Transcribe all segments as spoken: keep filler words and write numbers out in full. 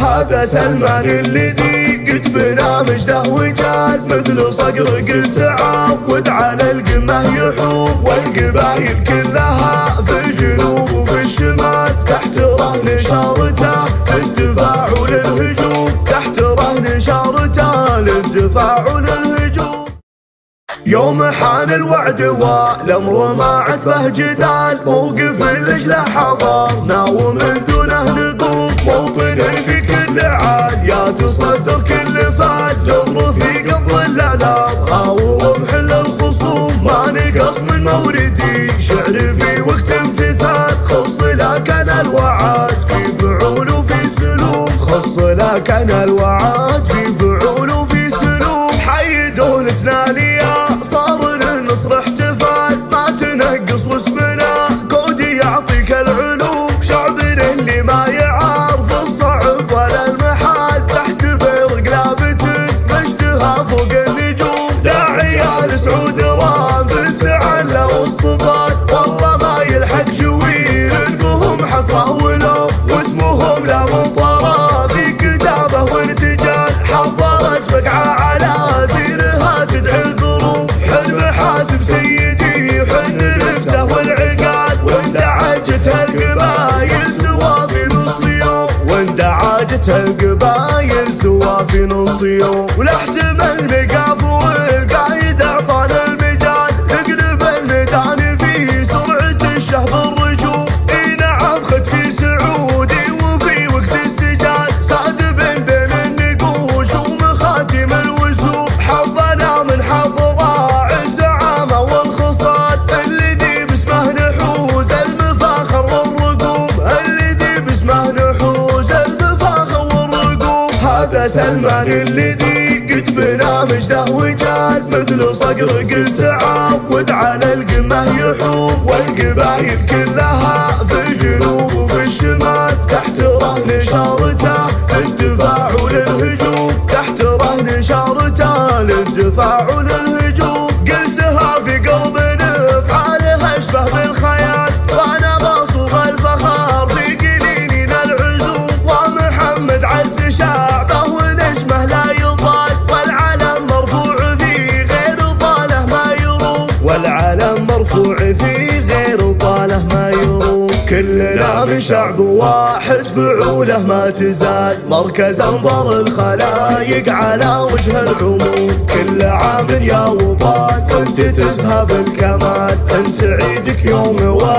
هذا سلمان الذي قد بنا مجده وجال، مثل صقر قد تعود على القمة يحوم، والقبايل كلها في الجنوب وفي الشمال تحت رهن شارته للدفاع وللهجوم، تحت رهن شارته للدفاع وللهجوم. يوم حان الوعد والامر ما عد به جدال، موقف لاجله حضرنا ومن دونه نقوم، موطن في كل عال يا تصدر كل فال، دبر في قض الانام ورمح للخصوم، ما نقص من موردي شعر في وقت امتثال، خص لكن الوعد في فعول وفي سلوك، خص لكن الوعد في فعول وفي سلوك. حي دولتنا ليا صار للنصر احتفال، ما تنقص واسمنا كودي يعطيك العلوم، شعبنا اللي ما يعرف الصعب ولا المحال، تحت بيرق لابته مجدها فوق النجوم، داعية لسعود رامز تعلى والصفات، والله ما يلحق جوير بهم حصره ولو، واسمهم لا منطرة في كتابه وارتجال، حضرت بقعة على زيرها تدعي القلوب، حلم حاسب سيدي حن نفسه والعقال، واندعجت القبايل سوا في نص يوم، واندعجت القبايل سوا في نص يوم، ولا احتمل مقاف والقايد اعطانا المجال، نقلب الميدان في سرعة الشهب الرجوم، اي نعم ختفي سعودي وفي وقت السجال، صاد بين بين النقوش ومخاتم الوسوم، حظنا من حظراء الزعامة والخصال، الذي باسمه نحوز المفاخر والرقوم، الذي باسمه نحوز المفاخر والرقوم. هذا سلمان الذي قد بنا مجده وجال، مثل صقر قد تعود على القمة يحوم، والقبايل كلها في الجنوب وفي الشمال تحت رهن شارته للدفاع وللهجوم، تحت رهن شارته للدفاع وللهجوم. قلتها في قلب نفعالها اشبه بالخيال، وانا بصوغ الفخار في قليلنا العزوم، ومحمد عز شعبه ونجمه لا يضال، والعلم مرفوع في غير طاله ما يروم، والعلم مرفوع في غير طاله ما يروم. كلنا من شعب واحد فعوله ما تزال، مركز انظر الخلايق على وجه العموم، كل عام يا وطن انت تزهى بالكمال، انت عيدك يوم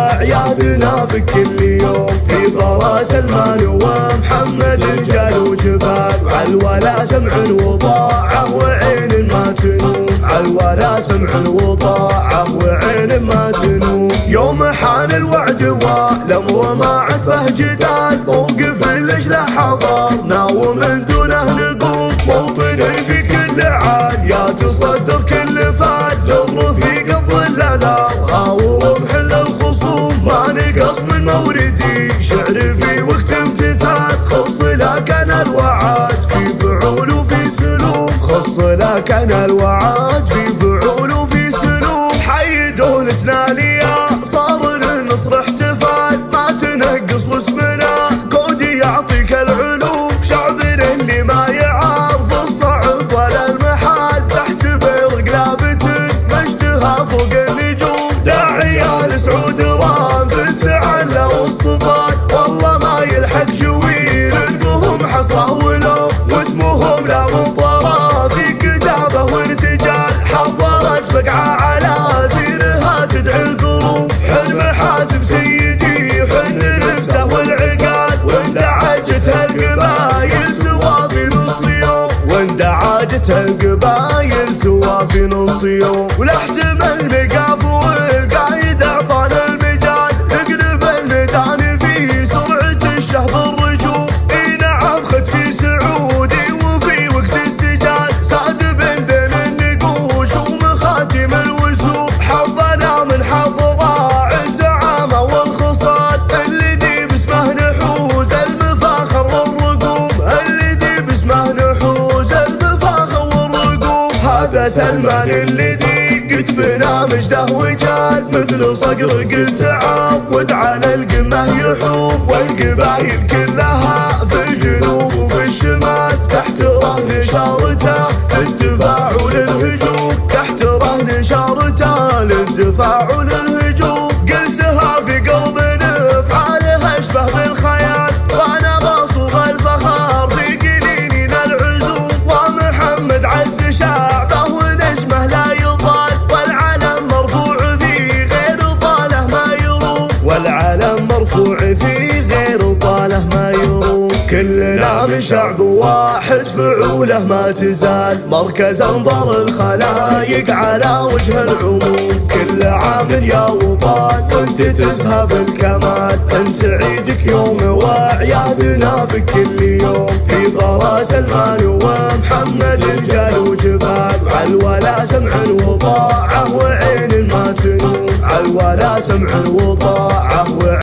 واعيادنا بكل يوم، في ضرى سلمان ومحمد رجال وجبال، عالولا سمع وطاعه وعين ما تنوم، عالولا سمع وطاعه وعين ما تنوم. يوم حان الوعد والامر ما عد به جدال، موقف لاجله حضرنا ومن دونه نقوم، موطن في كل عال يا تصدر كل فال، دبر في قض الانام ورمح للخصوم، ما نقص من موردي شعر في وقت امتثال، خص لكن الوعد في فعول وفي سلوك، خص لكن الوعد في فعول وفي سلوك. حي دولتنا ليا صار للنصر احتفال، ما تنقص واسمنا كودي يعطيك العلوم، شعبنا اللي ما يعرف الصعب ولا المحال، تحت بيرق لابته مجدها فوق النجوم، داعية لسعود رامز تعلى والصفات، والله ما يلحق جوير بهم حصره ولو، واسمهم لا منطرة في كتابه وارتجال، حضرت بقعة على زيرها تدعي القلوب، حلم حاسب سيدي حن نفسه والعقال، واندعجت القبايل سوا في نص يوم، واندعجت القبايل سوا في نص يوم، ولا احتمل مقاف والقايد اعطانا المجال، نقلب الميدان في سرعة الشهب الرجوم، اي نعم ختفي سعودي وفي وقت السجال، صاد بين بين النقوش ومخاتم الوسوم، حظنا من حظراء الزعامة والخصال، الذي باسمه نحوز المفاخر والرقوم، الذي باسمه نحوز المفاخر والرقوم. هذا سلمان الذي قد بنا مجده وجال، مثل صقر قد تعود على القمة يحوم، والقبايل كلها في الجنوب وفي من شعب واحد فعوله ما تزال مركز انظر الخلايق على وجه العموم. كل عام يا وطن انت تزهى بالكمال، انت عيدك يوم واعيادنا بكل يوم. في ضرى سلمان ومحمد رجال وجبال، عالولا سمع وطاعه وعين ما تنوم، عالولا سمع وطاعه وعين